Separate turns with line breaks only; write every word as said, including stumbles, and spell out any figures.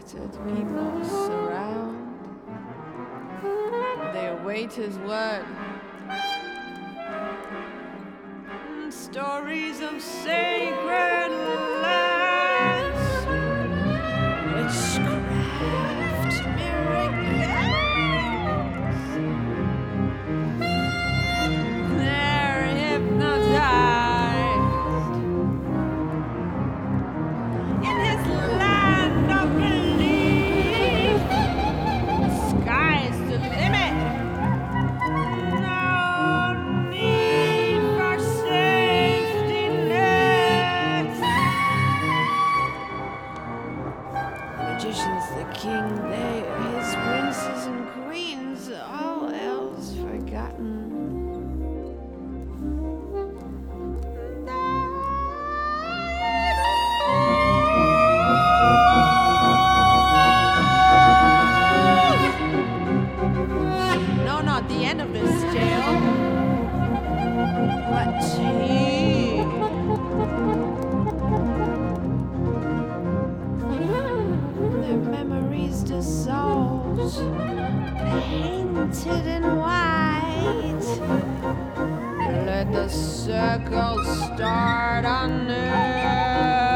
expected people surround. They await his word. Stories of sacred lands, witchcraft, miracles. They're hypnotized in his land of belief. The sky's the limit. No need for safety nets. The magician's the king, they are his princes and queens, all else forgotten. No, not the end of this tale, but he. Their memories dissolved, painted in white. Let the circle start anew.